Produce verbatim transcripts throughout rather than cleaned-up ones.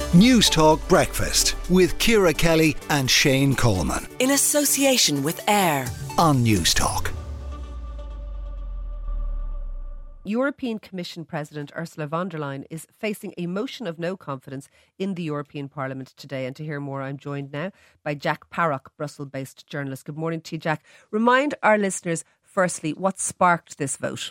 News Talk Breakfast with Ciara Kelly and Shane Coleman. In association with AIR on News Talk. European Commission President Ursula von der Leyen is facing a motion of no confidence in the European Parliament today. And to hear more, I'm joined now by Jack Parrock, Brussels-based journalist. Good morning to you, Jack. Remind our listeners, firstly, what sparked this vote?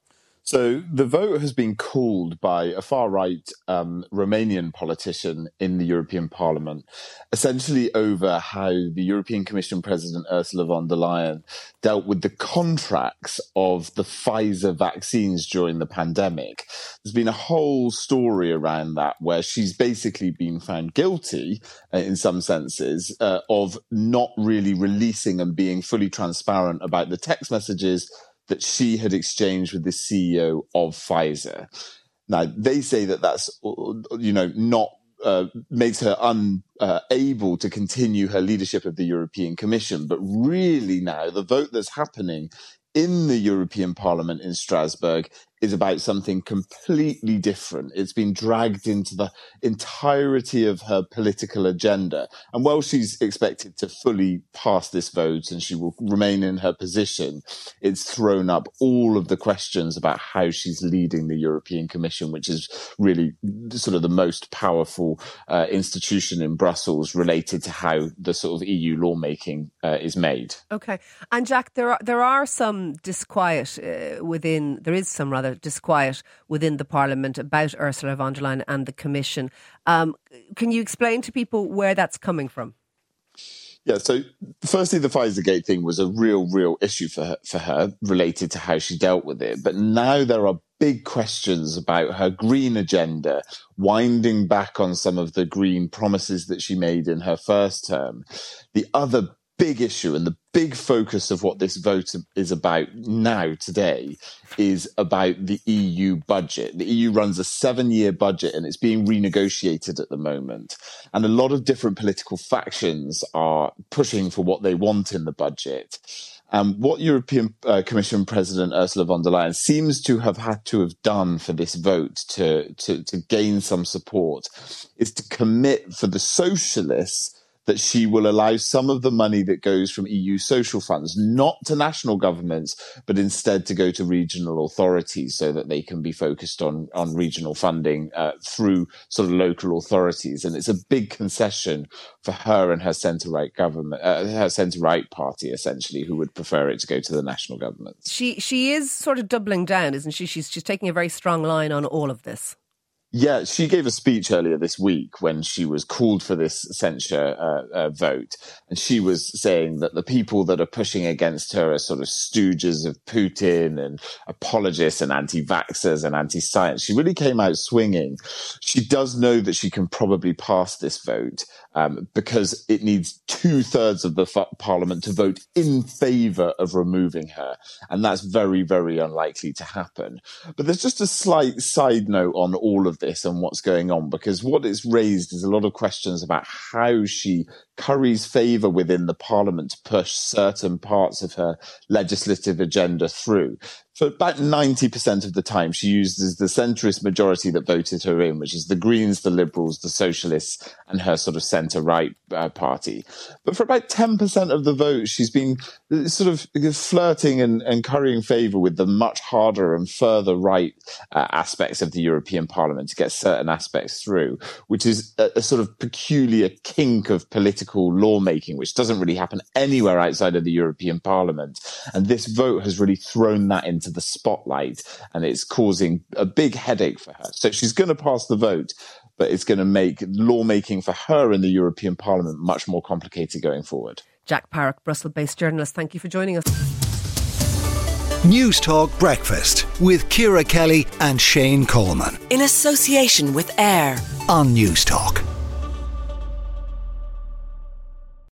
So the vote has been called by a far-right um, Romanian politician in the European Parliament, essentially over how the European Commission President Ursula von der Leyen dealt with the contracts of the Pfizer vaccines during the pandemic. There's been a whole story around that where she's basically been found guilty, uh, in some senses, uh, of not really releasing and being fully transparent about the text messages that she had exchanged with the C E O of Pfizer. Now, they say that that's, you know, not uh, makes her unable uh, to continue her leadership of the European Commission. But really now, the vote that's happening in the European Parliament in Strasbourg is about something completely different. It's been dragged into the entirety of her political agenda. And while she's expected to fully pass this vote and she will remain in her position, it's thrown up all of the questions about how she's leading the European Commission, which is really sort of the most powerful uh, institution in Brussels related to how the sort of E U lawmaking uh, is made. OK. And Jack, there are, there are some disquiet uh, within, there is some rather disquiet within the Parliament about Ursula von der Leyen and the Commission. Um, can you explain to people where that's coming from? Yeah, so firstly, the Pfizergate thing was a real, real issue for her, for her related to how she dealt with it. But now there are big questions about her green agenda, winding back on some of the green promises that she made in her first term. The other big issue and the big focus of what this vote is about now today is about the E U budget. The E U runs a seven-year budget and it's being renegotiated at the moment. And a lot of different political factions are pushing for what they want in the budget. Um, what European uh, Commission President Ursula von der Leyen seems to have had to have done for this vote to, to, to gain some support is to commit for the socialists that she will allow some of the money that goes from E U social funds, not to national governments, but instead to go to regional authorities so that they can be focused on, on regional funding uh, through sort of local authorities. And it's a big concession for her and her centre-right government, uh, her centre-right party, essentially, who would prefer it to go to the national government. She she is sort of doubling down, isn't she? She's, she's taking a very strong line on all of this. Yeah, she gave a speech earlier this week when she was called for this censure uh, uh, vote. And she was saying that the people that are pushing against her are sort of stooges of Putin and apologists and anti-vaxxers and anti-science. She really came out swinging. She does know that she can probably pass this vote um, because it needs two thirds of the f- parliament to vote in favour of removing her. And that's very, very unlikely to happen. But there's just a slight side note on all of this and what's going on, because what it's raised is a lot of questions about how she curries favour within the parliament to push certain parts of her legislative agenda through. For about ninety percent of the time, she uses the centrist majority that voted her in, which is the Greens, the Liberals, the Socialists, and her sort of centre-right uh, party. But for about ten percent of the vote, she's been sort of flirting and, and currying favour with the much harder and further right uh, aspects of the European Parliament to get certain aspects through, which is a, a sort of peculiar kink of political lawmaking, which doesn't really happen anywhere outside of the European Parliament. And this vote has really thrown that into the spotlight, and it's causing a big headache for her. So she's going to pass the vote, but it's going to make lawmaking for her in the European Parliament much more complicated going forward. Jack Parrock, Brussels-based journalist, thank you for joining us. News Talk Breakfast with Ciara Kelly and Shane Coleman. In association with AIR on News Talk.